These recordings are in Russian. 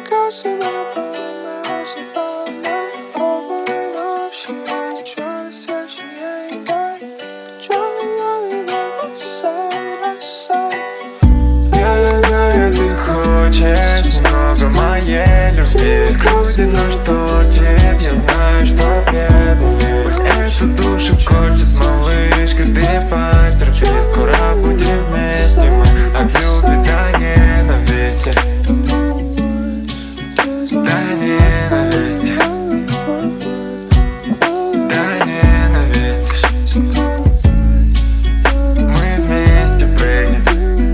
Gossip about us, about love, over and over. She ain't tryna say she ain't got it. Tryna love you like side by side. Я знаю, ты хочешь много моей любви. Скрутит, но что тебе, я знаю, что предан. Эту душу корчит малышка, ты потерпи. Скоро будем вместе мы, от любви до ненависти. До ненависти. До ненависти. Мы вместе прыгнем.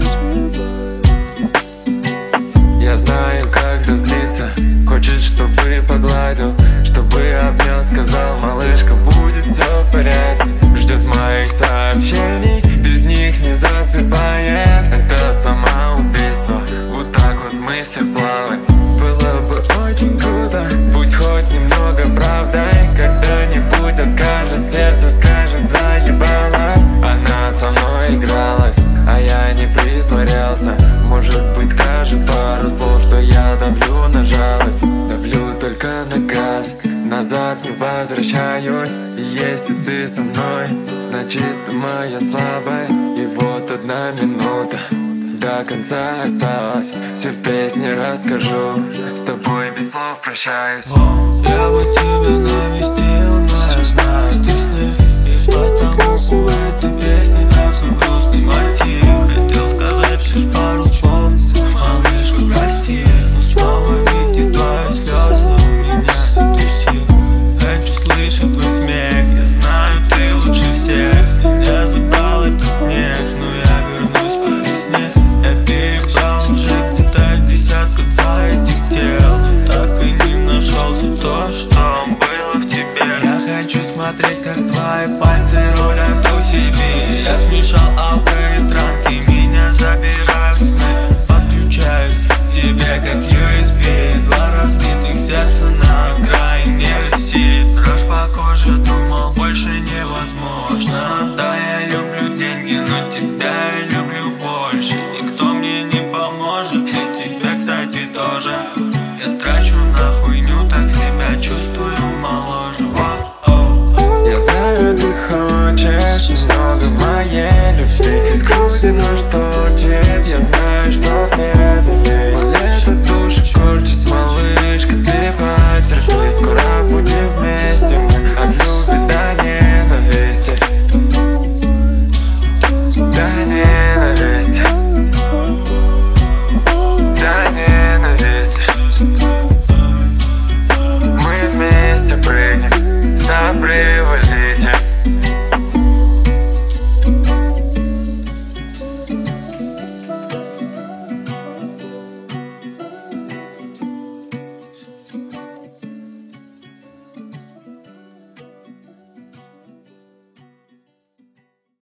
Я знаю, как разлиться. Хочет, чтобы погладил, чтобы обнял, сказал: малышка, будет все в порядке. Ждет моих сообщений, без них не засыпает. Это самоубийство, вот так вот мысли плавают. Было бы очень круто, будь хоть немного правдой. Когда-нибудь откажет сердце, скажет: заебалась. Она со мной игралась, а я не притворялся. Может быть, скажет пару слов, что я давлю на жалость. Давлю только на газ, назад не возвращаюсь. И если ты со мной, значит ты моя слабость. И вот 1 минута до конца осталось. Все в песне расскажу, с тобой без слов прощаюсь. Я бы тебя навестил, но я знаю, ты сны. И потому у этой песни такой грустный мотив. Хотел сказать лишь пару слов: малышка, прости, но снова видеть твои слезы у меня нету сил. Хочу слышать твой смех, я знаю, ты лучше всех. Меня забрал этот снег, но я вернусь по весне. Я перебрал уже где-то десятка этих тел, но так и не нашелся то, что было в тебе. Я хочу смотреть, как твои пальцы рулят OCB. Я смешал алкоголь и транки, меня забирают сны. Подключаюсь к тебе как USB. 2 разбитых сердца на окраине России. Дрожь по коже, думал, больше невозможно. Да, я люблю деньги, но тебя я люблю больше. Никто мне не поможет, и тебя, кстати, тоже. Я трачу на хуйню, так себя чувствую моложе. Я знаю, ты хочешь много моей любви. И скрутит, но что тебе, я знаю, что мне